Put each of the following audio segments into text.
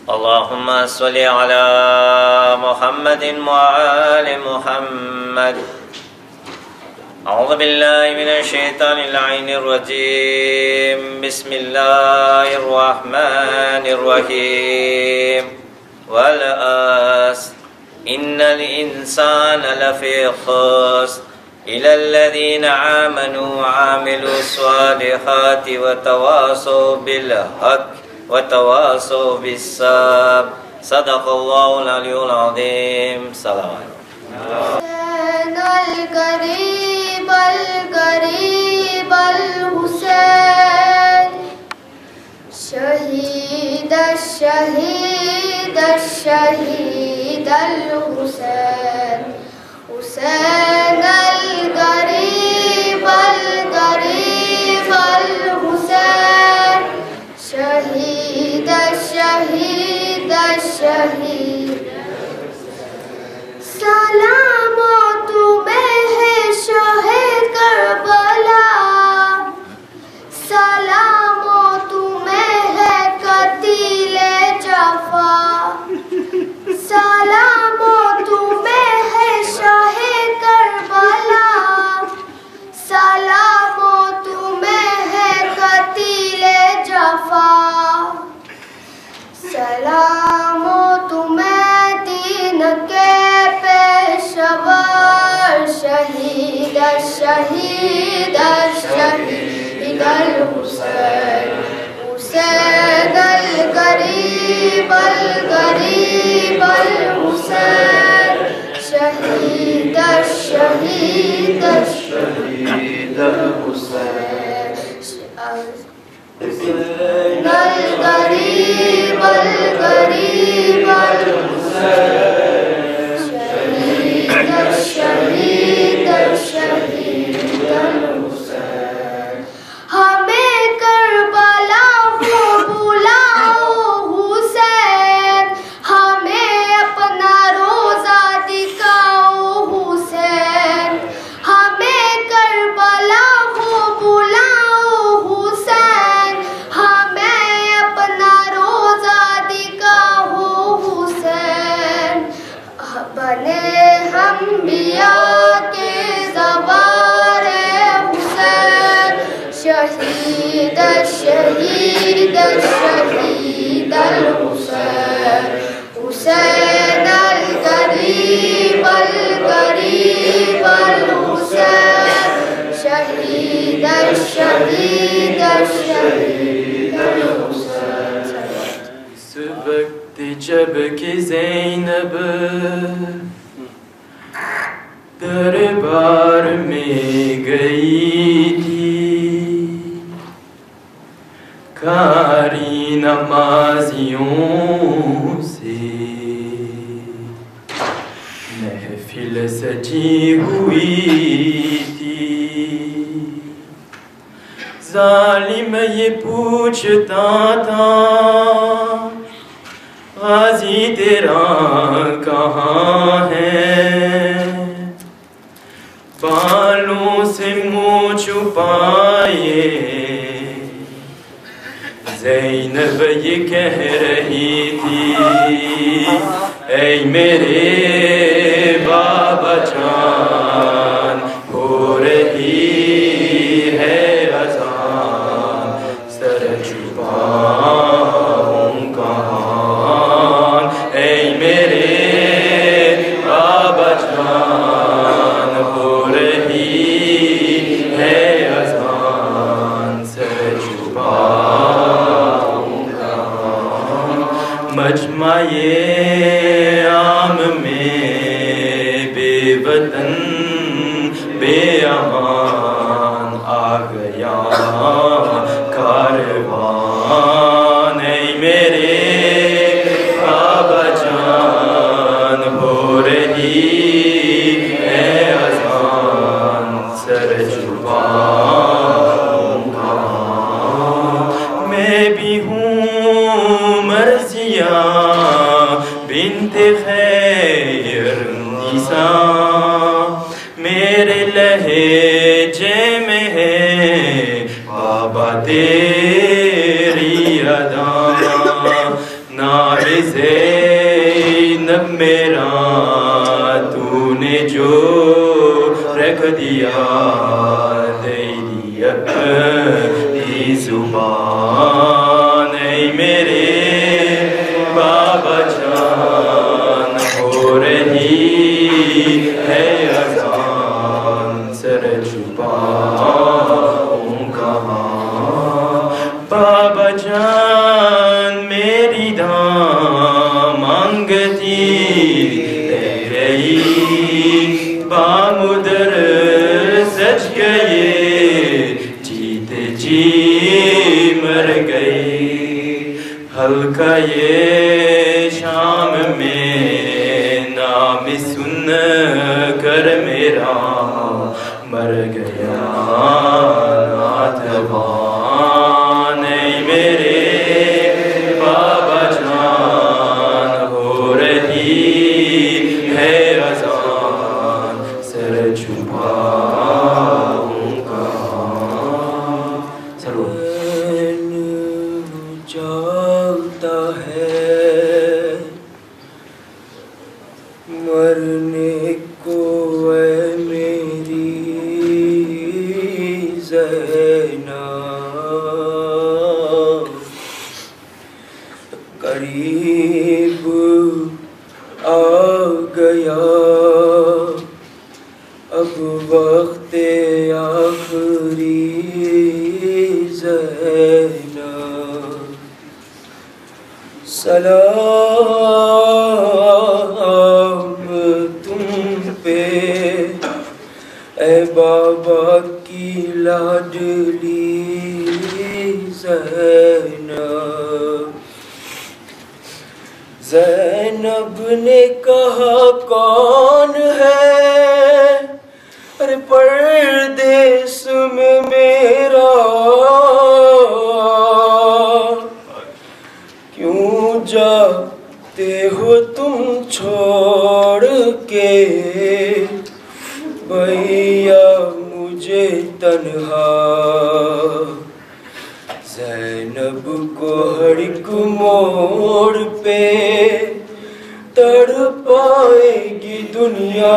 اللهم صل على محمد وآل محمد. أعوذ بالله من الشيطان اللعين الرجيم. بسم الله الرحمن الرحيم. والعصر إن الإنسان لفي خسر إلا الذين آمنوا وعملوا الصالحات وتواصوا بالحق وتواصوا بالصبر. صدق الله العلي العظيم. سلام القريب القريب الحسين شهيد الشهيد الشهيد الحسين حسين القريب القريب الحسين شهيد الشهيد الشهيد. سلام تمہیں ہے شاہ کربلا، سلام تمہیں ہے قتیل جفا، سلام تمہیں ہے شاہ کربلا، سلام تمہیں ہے قتیل جفا، سلام تمہیں دین کے پیشور شہید الشہید الشہید الحسین حسین القریب القریب الحسین شہید الشہید الشہید الحسین حسین القریب القریب الحسین شہید الشہید الشہید الحسین. ہمیں کربلا کو بلاؤ حسین، ہمیں اپنا روزہ دکھاؤ حسین، ہمیں کربلا کو بلاؤ حسین، ہمیں اپنا روزہ دکھاؤ حسین. بنے ہم انبیاء کے زبار حسین شہید الشہید الشہید الحسین حسین القریب القریب الحسین شہید الشہید الشہید الحسین. اس وقت جب کہ زینب دربار میں گئی تھی، کاری نمازیوں سے محفل سجی ہوئی تھی. ظالم یہ پوچھتا تھا غازی تیرا کہاں ہے، بالوں سے منہ چھپائے زینب یہ کہہ رہی تھی، اے میرے بابا جان ہو رہی ہے اذان، سر چھپاؤں کہاں، اے میرے بابا جان ہو رہی ہے اذان، سر چھپاؤں کہاں. مجمع عام میں بے وطن بے امان آ گیا کاروان، اے میرے بابا جان ہو رہی ہے اذان، سر چھپاؤں کہاں. میں بھی ہوں مرضیہ بنت خیر نیسا، میرے لہجے میں ہے بابا تیری ادا، نعرے زینب میرا تو نے جو رکھ دیا دے دی اپنی زبان اے میرے بابا جان ہو رہی ہے اذان سر چھپاؤں کہاں بابا جان میری دام مانگتی رہی بامدر سچ گئے جیتے جی مر گئے ہلکا یہ شام میں نام سن کر میرا مر گیا ناتوان اے میرے بابا جان ہو رہی ہے اذان سر چھپاؤں کہاں چلو جاگتا ہے مرنے کو اے میری زینب قریب آ گیا اب وقت آخری زینب سلام تم پہ اے بابا کی لاڈلی زینب زینب نے کہا کون ہے ارے پردیس میں میرا کیوں جاتے ہو تم چھوڑ کے بھیا مجھے تنہا زینب کو ہر ایک موڑ پہ تڑپائے گی دنیا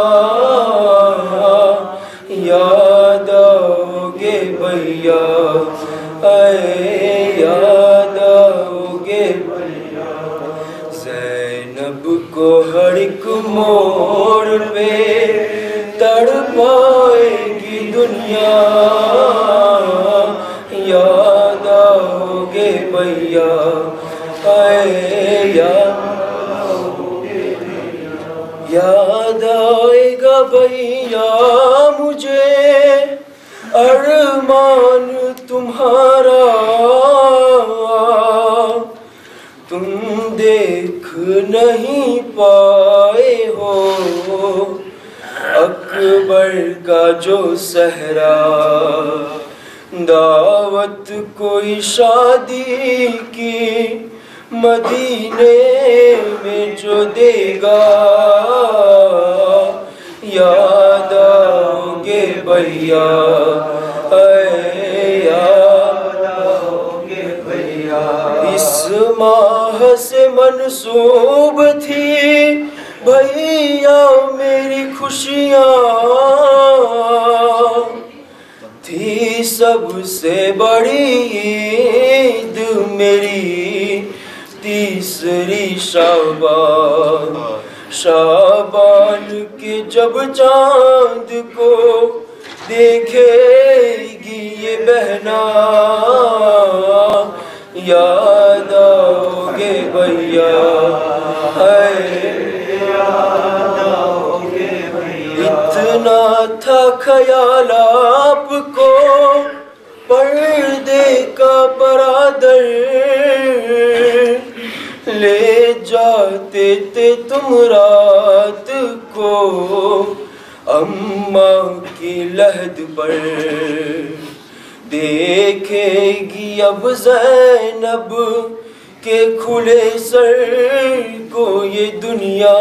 یاد آؤ گے بھیا اے یاد آؤ گے بھیا زینب کو ہر ایک موڑ پہ تڑپائے گی دنیا یاد آؤ گے بھیا اے یاد آئے گا بھیا مجھے ارمان تمہارا تم دیکھ نہیں پائے ہو اکبر کا جو صحرا دعوت کوئی شادی کی مدینے میں جو دے گا یاد آؤ گے بھیا اے یاد آؤ گے بھیا اس ماہ سے منسوب تھی بھیا میری خوشیاں تھی سب سے بڑی عید میری تیسری شعبان کے جب چاند کو دیکھے گی یہ بہنا یاد آؤ گے بھیا اتنا تھا خیال آپ کو پردے کا برادر لے جاتے تھے تم رات کو اماں کی لحد پر دیکھے گی اب زینب کے کھلے سر کو یہ دنیا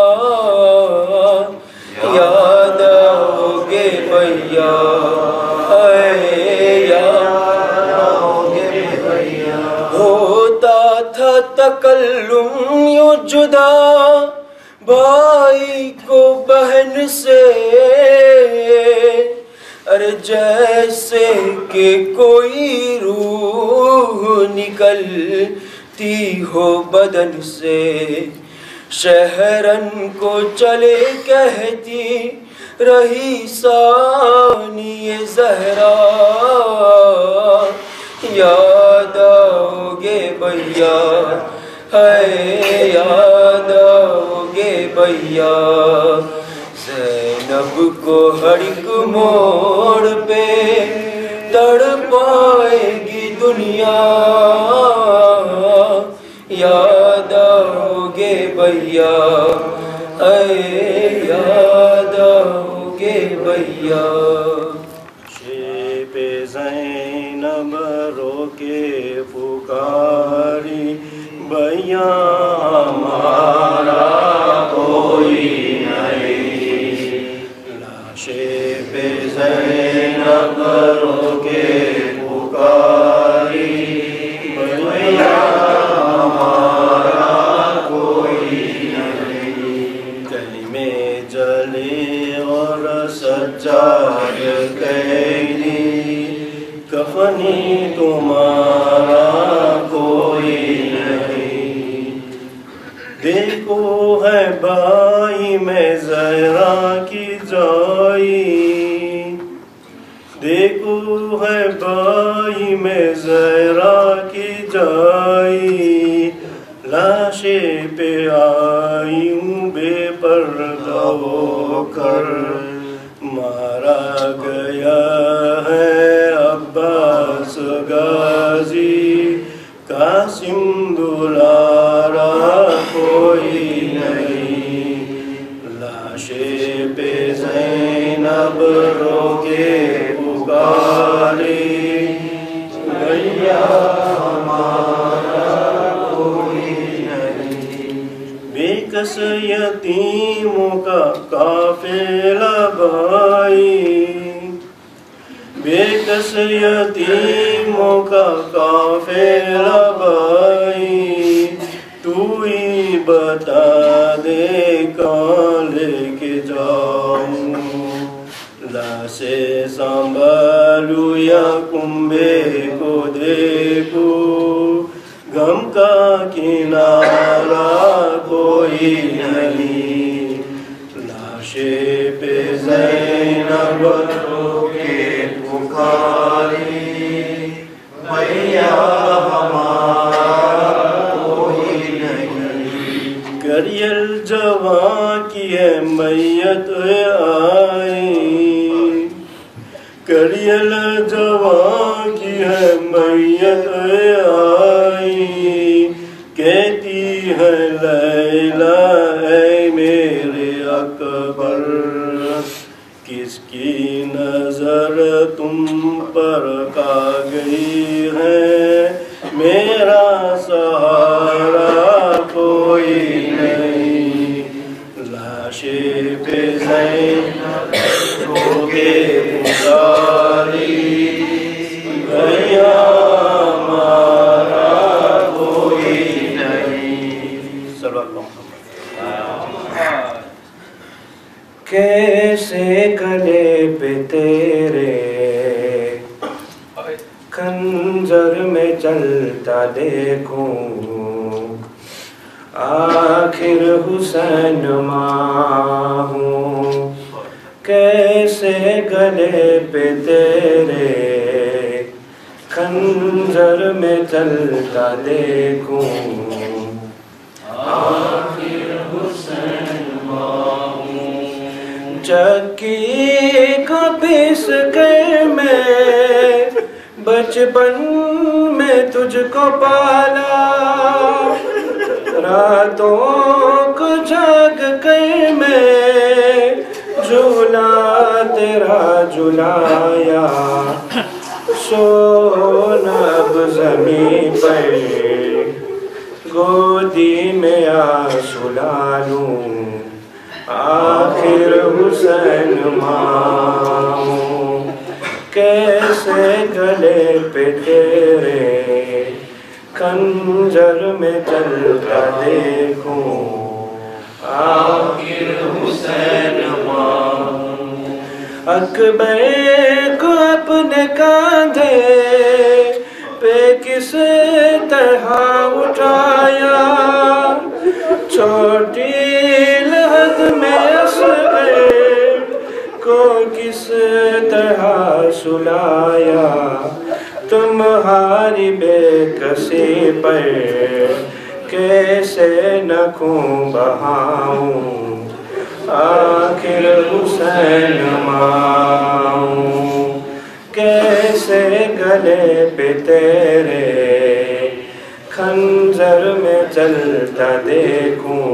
یاد آؤ گے بھیا اے یاد آؤ گے بھیا ہوتا تھا تکلم یوں جدا بھائی کو بہن سے، ارے جیسے کہ کوئی روح نکلتی ہو بدن سے، شہرن کو چلے کہتی رہی ثانی زہرا، یاد آؤ گے بھیا ہے یاد آؤ گے بھیا، زینب کو ہر ایک موڑ پہ تڑپائے گی دنیا، یاد آؤ گے بھیا اے یاد آؤ گے بھیا۔ شیب زینب رو کے پکاری بھیا ہمارا کوئی نہیں، شیب زینب رو کے پکاری بھیا ہمارا کوئی نہیں، کلمے جلے اور سجاد قیدی کفنی تمہارا کوئی نہیں، دیکھو ہے بھائی میں زہرا کی جائی، دیکھو ہے بھائی میں زہرا کی جائی، لاشیں پہ آئی ہوں بے پردہ ہو کر، مارا گیا ہے عباس غازی، قاسم دلارا کوئی نہیں، لاشیں پہ زینب رو کے پکاری بھیا ہمارا کوئی نہیں، بے کس یتیموں کا قافلہ بھائی، بے کس یتیموں کا قافلہ بھائی، تو ہی بتا دے کہاں لے کے جاؤں، لاشیں سنبھالوں یا کنبے کو دیکھوں، غم کا کنارہ کوئی نہیں، لاشیں پہ زینب رو کے پکاری بھیا ہمارا کوئی نہیں، گریل جوان کی ہے میت آئی، گریل جوان کی ہے میت آئی، کہتی ہے لیلا اے میرے اکبر، کس کی نظر تم پر آ گئی ہے، میرا سہارا کوئی نہیں، لاشیں پہ زینب رو کے پکاری بھیا ہمارا کوئی نہیں، صلی اللہ علیہ وسلم۔ کیسے گلے پہ تیرے خنجر میں چلتا دیکھوں، آخر حسین ماں ہوں، کیسے گلے پہ تیرے خنجر میں چلتا دیکھوں، آخر حسین ماں ہوں، چکی کا پیس کے میں بچپن میں تجھ کو پالا، راتوں کو جاگ کر میں جھولا تیرا جھلایا، سونا اب زمین پر گودی میں آ سلا لوں، آخر حسین ماں ہوں، کیسے گلے پہ تیرے خنجر میں چلتا دیکھوں آخر حسین مانگوں اکبر کو اپنے کاندھے پہ کس طرح اٹھایا چھوٹی لحد میں اصغر کو کس طرح سلایا تمہاری بے کسی پر کیسے نہ خون بہاؤں آخر حسین مانگوں کیسے گلے پہ تیرے خنجر میں چلتا دیکھوں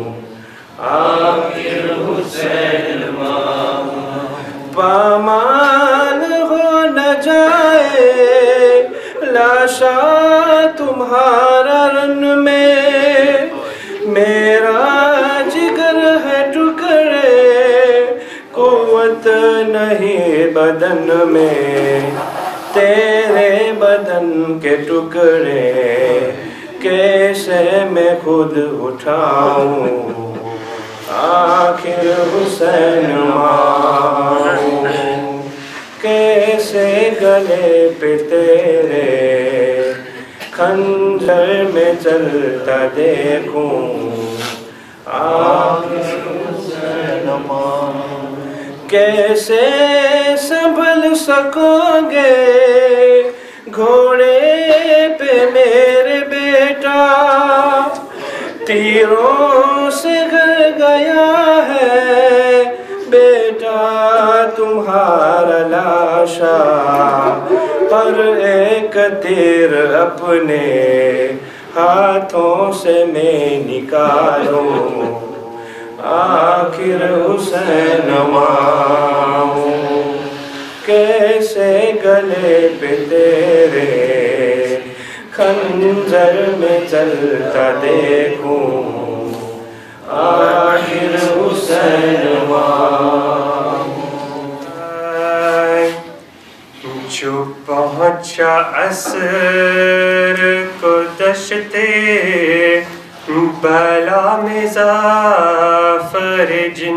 آخر حسین مانگوں پامال ہو نہ جائے لاشا تمہارا رن میں میرا جگر ہے ٹکڑے قوت نہیں بدن میں تیرے بدن کے ٹکڑے کیسے میں خود اٹھاؤں آخر حسین مانگوں کیسے گلے پہ تیرے خنجر میں چلتا دیکھوں آخر حسین مانگوں کیسے سنبھل سکو گے گھوڑے پہ میرے بیٹا تیروں سے گر گیا ہے بیٹا تمہارا لاشا پر ایک تیر اپنے ہاتھوں سے میں نکالوں آخر حسین مانگوں کیسے گلے پہ تیرے خنجر میں چلتا دیکھوں آخر حسین مانگوں جو پہنچا عصر کو دشتے بلا میں ظافر جن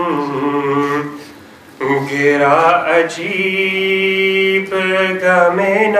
گرا عجیب غم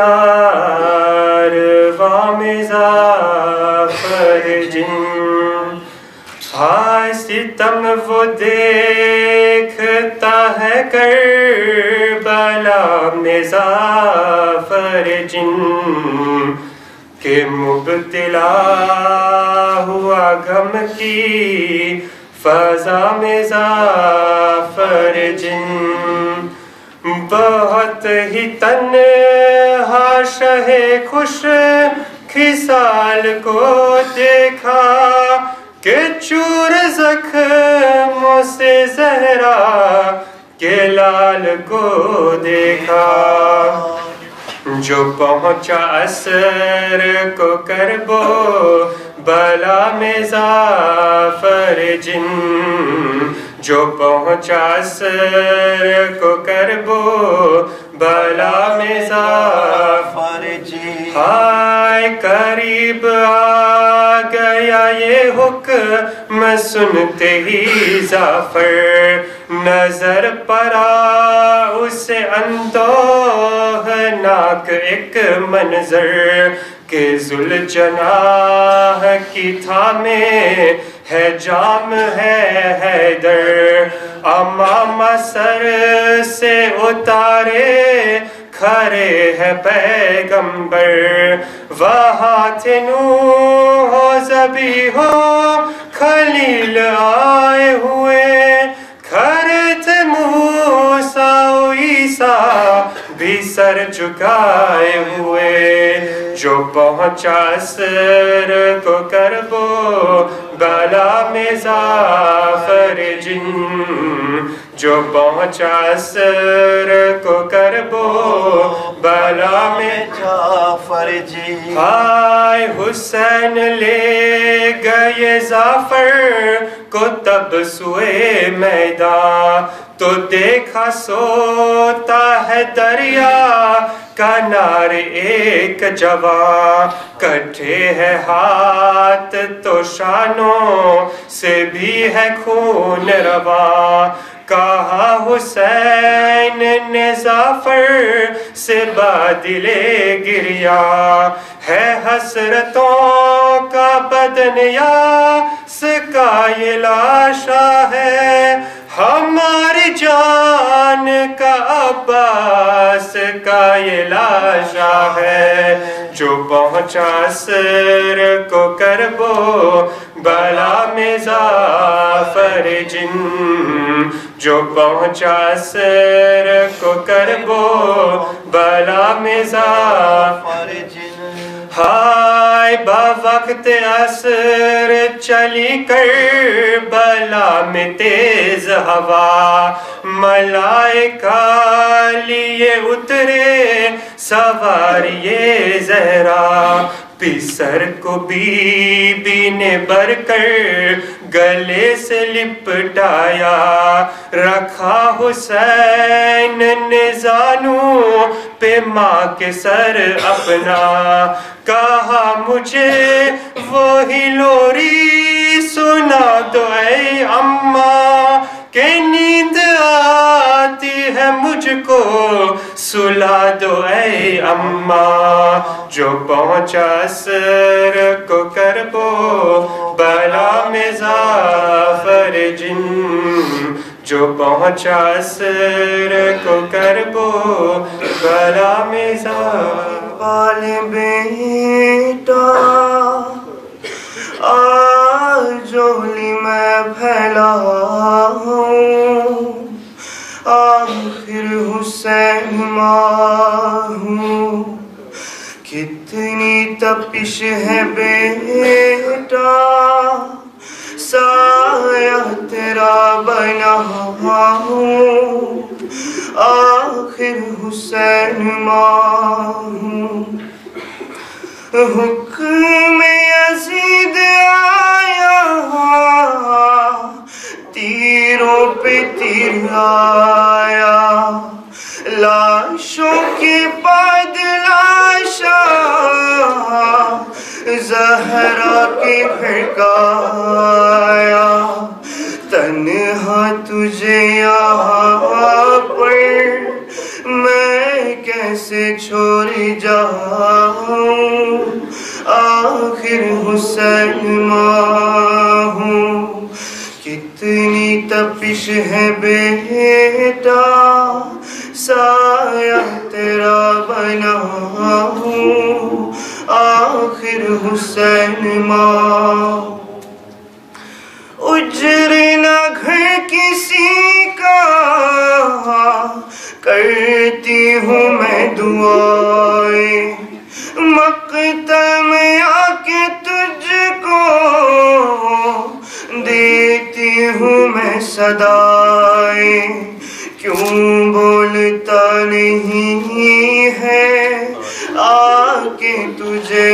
ناروا میں ظافر جن ہائے ستم وہ دیکھتا ہے کربلا میں ظافر جن کہ مبتلا ہوا غم کی فضا میں ظافر جن بہت ہی تنہا شہ خوش خصال کو دیکھا کہ چور زخموں سے زہرا کے لال کو دیکھا جو پہنچا عصر کو کربو بلا میں ظافر جن جو پہنچا عصر کو کربو بلا میں ظافر جن ہائے قریب آ گیا یہ حکم سنتے ہی ظافر نظر پڑا اسے اندوہناک ایک منظر کہ ذوالجناح کی تھامے ہے جام ہے حیدر امام سر سے اتارے کھڑے ہے پیغمبر وہاں تھے نوح و ذبیح و خلیل آئے ہوئے کھڑے تھے موسیٰ و عیسیٰ بھی سر جھکائے ہوئے جو پہنچا عصر کو کربو بلا میں ظافر جن جو پہنچا عصر کو کربو بلا میں ظافر جن ہائے حسین لے گئے ظافر کو تب سوئے میدان تو دیکھا سوتا ہے دریا کنارے ایک جوان کٹھے ہے ہاتھ تو شانوں سے بھی ہے خون رواں کہا حسین نے ظافر سے بادل گریا ہے حسرتوں کا بدن یاس کا یہ لاشا ہے ہماری جان کا عباس کا یہ لاشا ہے جو پہنچا سر کو کربو بلا میں ظافر جن جو پہنچا سر کو کربو بلا میں ظافر جن ہائے بوقت عصر چلی کربلا میں تیز ہوا ملائکہ لیے اترے سواریے زہرا پسر کو بی بی نے بر کر گلے سے لپٹایا رکھا حسین نے زانوں پہ ماں کے سر اپنا کہا مجھے وہی لوری سنا دو اے اماں کہ نیند آتی ہے مجھ کو سلا دو اے اماں جو پہنچا سر کو کربو بلا میں ظافر جن جو پہنچا سر کو کربو بلا میں ظافر بیٹا آجولی میں پھیلا ہوں آخر حسین ماں ہوں کتنی تپش ہے بیٹا سایہ تیرا بنا ہوں آخر حسین ماں ہوں حکم یزید آیا تیروں پہ تیر آیا لاشوں کے بعد لاشا زہرا کے پھڑکایا تنہا تجھے یہاں پر میں کیسے چھوڑ جاؤں آخر حسین ماں ہوں کتنی تپش ہے بیٹا سایہ تیرا بنا ہوں آخر حسین ماں اجڑے نہ گھر کسی کا کرتی ہوں میں دعائیں مقتل میں آ کے تجھ کو دیتی ہوں میں صدائیں کیوں بولتا نہیں ہے آ کے تجھے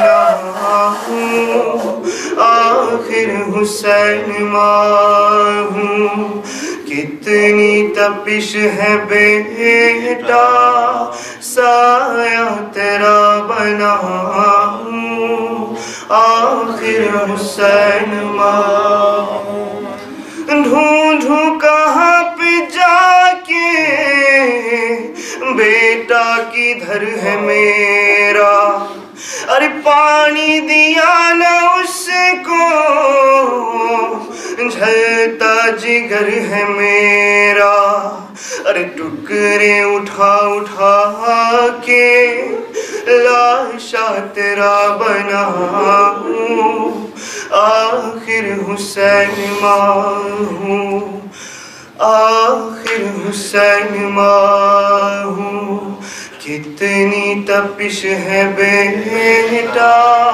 مناؤں آخر حسین ماں ہوں کتنی تپش ہے بیٹا سایہ تیرا بنا ہوں آخر حسین ماں ڈھونڈوں کہاں پہ جا کے بیٹا کدھر ہے میرا ارے پانی دیا نہ اس کو جھلتا جگر ہے میرا ارے ٹکڑے اٹھا اٹھا کے لاشا تیرا بنا ہوں آخر حسین ماں ہوں آخر حسین ماں ہوں کتنی تپش ہے بیٹا